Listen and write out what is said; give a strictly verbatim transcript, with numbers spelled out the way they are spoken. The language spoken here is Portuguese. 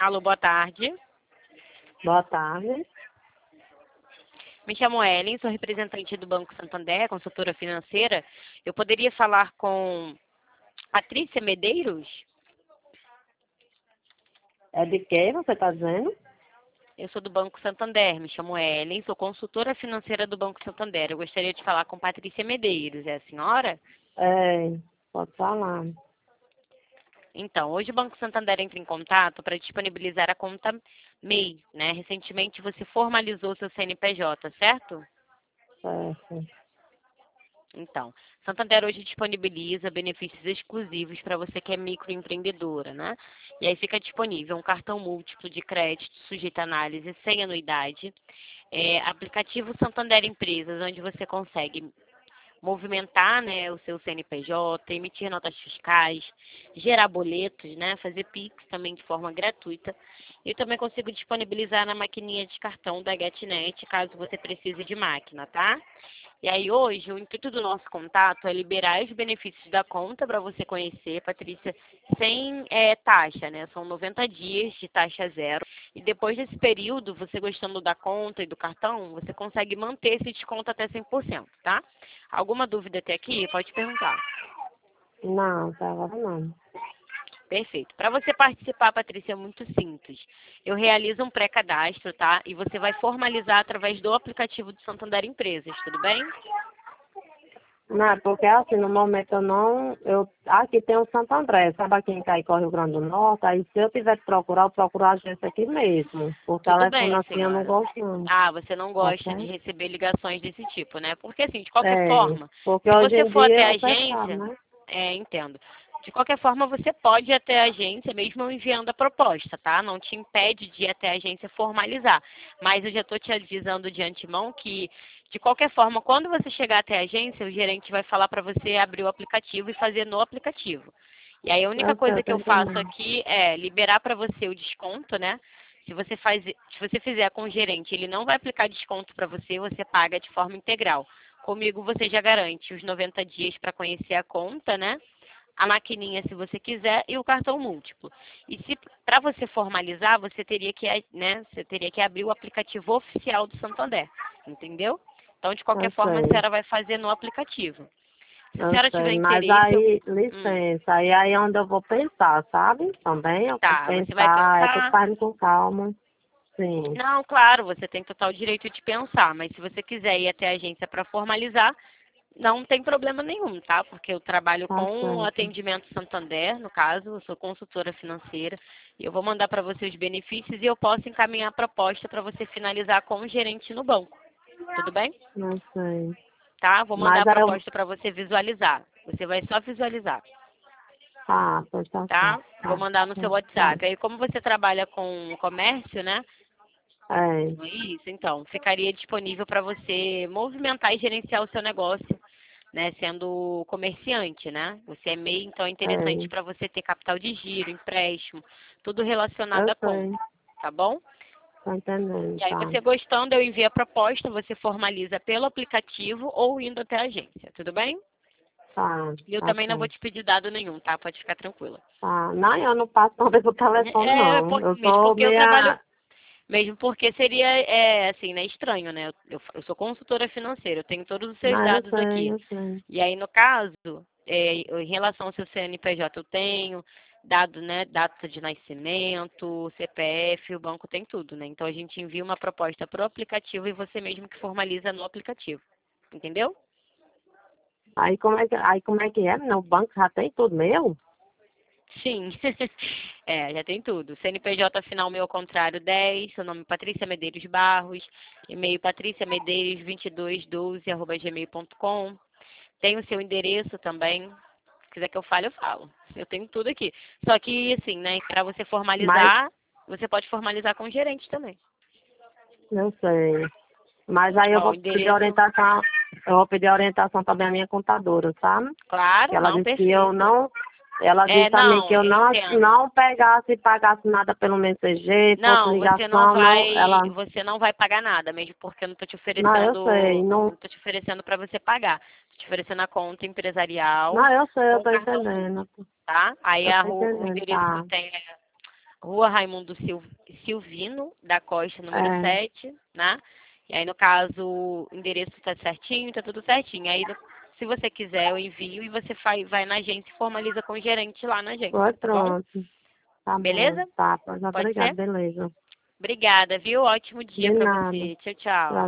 Alô, boa tarde. Boa tarde. Me chamo Ellen, sou representante do Banco Santander, consultora financeira. Eu poderia falar com Patrícia Medeiros? É de quem você está dizendo? Eu sou do Banco Santander, me chamo Ellen, sou consultora financeira do Banco Santander. Eu gostaria de falar com Patrícia Medeiros, é a senhora? É, pode falar. Então, hoje o Banco Santander entra em contato para disponibilizar a conta M E I, né? Recentemente você formalizou seu C N P J, certo? Certo. Então, Santander hoje disponibiliza benefícios exclusivos para você que é microempreendedora, né? E aí fica disponível um cartão múltiplo de crédito sujeito à análise sem anuidade, é, aplicativo Santander Empresas, onde você consegue movimentar, né, o seu C N P J, emitir notas fiscais, gerar boletos, né, fazer Pix também de forma gratuita. Eu também consigo disponibilizar na maquininha de cartão da GetNet, caso você precise de máquina, tá? E aí hoje, o intuito do nosso contato é liberar os benefícios da conta para você conhecer, Patrícia, sem é, taxa, né? São noventa dias de taxa zero. E depois desse período, você gostando da conta e do cartão, você consegue manter esse desconto até cem por cento, tá? Alguma dúvida até aqui? Pode perguntar. Não, até agora não. Perfeito. Para você participar, Patrícia, é muito simples. Eu realizo um pré-cadastro, tá? E você vai formalizar através do aplicativo do Santander Empresas, tudo bem? Não, é porque assim, no momento eu não. Eu, aqui tem o Santo André, sabe aqui em Caicó, Rio Grande do Norte? Aí se eu tiver que procurar, eu procuro a agência aqui mesmo. Por Tudo telefone bem, assim eu não senhora. gosto não. Ah, você não gosta de Ok? receber ligações desse tipo, né? Porque assim, de qualquer É, forma, porque se hoje você em for dia até a é fechado, agência, né? é, entendo. De qualquer forma, você pode ir até a agência mesmo enviando a proposta, tá? Não te impede de ir até a agência formalizar. Mas eu já estou te avisando de antemão que, de qualquer forma, quando você chegar até a agência, o gerente vai falar para você abrir o aplicativo e fazer no aplicativo. E aí a única Eu sei, coisa eu que tô eu faço entendendo. aqui é liberar para você o desconto, né? Se você faz, se você fizer com o gerente, ele não vai aplicar desconto para você, você paga de forma integral. Comigo você já garante os noventa dias para conhecer a conta, né? A maquininha, se você quiser, e o cartão múltiplo. E se para você formalizar, você teria que, né, você teria que abrir o aplicativo oficial do Santander, entendeu? Então, de qualquer Eu forma, a sei. senhora vai fazer no aplicativo. Se a Eu senhora tiver sei, mas interesse, eu... aí, Hum, licença, aí aí é onde eu vou pensar, sabe? Também eu vou tá, você vai pensar, é tudo pensar. fazendo com calma. Sim, Não, claro, você tem total direito de pensar, mas se você quiser ir até a agência para formalizar, não tem problema nenhum, tá? Porque eu trabalho tá com o certo. atendimento Santander, no caso, eu sou consultora financeira, e eu vou mandar para você os benefícios e eu posso encaminhar a proposta para você finalizar com o gerente no banco. Tudo bem? Não sei. Tá? Vou mandar a Mas aí eu. proposta para você visualizar. Você vai só visualizar, Ah, pois tá certo. tá? Vou Tá, mandar no tá, seu tá. WhatsApp. Aí, como você trabalha com comércio, né? É, Não é isso? Então, ficaria disponível para você movimentar e gerenciar o seu negócio, né? Sendo comerciante, né? Você é M E I, então é interessante é. para você ter capital de giro, empréstimo, tudo relacionado Eu à conta, sei. tá bom? Tô entendendo, E aí, tá. você gostando, eu envio a proposta, você formaliza pelo aplicativo ou indo até a agência, tudo bem? Tá, E eu tá também não vou certo. te pedir dado nenhum, tá? Pode ficar tranquila. Tá. Não, eu não passo nada pelo telefone, É, não. por- Eu mesmo sou porque eu trabalho. meia. Mesmo porque seria, é, assim, né, estranho, né? Eu, eu sou consultora financeira, eu tenho todos os seus Não, eu dados sei, aqui. eu sei. E aí, no caso, é, em relação ao seu C N P J, eu tenho dado, né, data de nascimento, C P F, o banco tem tudo, né? Então, a gente envia uma proposta para o aplicativo e você mesmo que formaliza no aplicativo. Entendeu? Aí como é que, aí como é que é? No banco já tem tudo meu? Sim. É, já tem tudo. C N P J final meu ao contrário dez, seu nome Patrícia Medeiros Barros, e-mail patrícia medeiros vinte e dois doze arroba gmail ponto com. Tem o seu endereço também. Se quiser que eu fale, eu falo. Eu tenho tudo aqui. Só que, assim, né, para você Mas, formalizar, você pode formalizar com o gerente também. eu sei. Mas aí eu Ó, o vou pedir endereço, orientação, eu vou pedir orientação também à minha contadora, sabe? Que claro, ela não, disse que eu perfeito. não, ela É, disse também que não, eu eu não, entendo. não pegasse e pagasse nada pelo mensageiro, fosse Não, você não ligação, não, vai, ela, você não vai pagar nada, mesmo porque eu não estou te não, eu sei, oferecendo, não, não estou te oferecendo para você pagar. Estou te oferecendo a conta empresarial não, eu sei, eu com tô cartão entendendo, múltiplo, tá? Aí eu a tô ru- o entendendo, endereço que eu tá, tenho é Rua Raimundo Sil- Silvino da Costa, número É. sete, né? E aí, no caso, o endereço tá certinho, tá tudo certinho. Aí, no- se você quiser, eu envio e você vai, vai na agência e formaliza com o gerente lá na agência, Foi tá bom? pronto. Tá bom. Beleza? Tá, pois Pode obrigado, ser? beleza. Obrigada, viu? Ótimo dia De pra nada. você. Tchau, tchau. Pra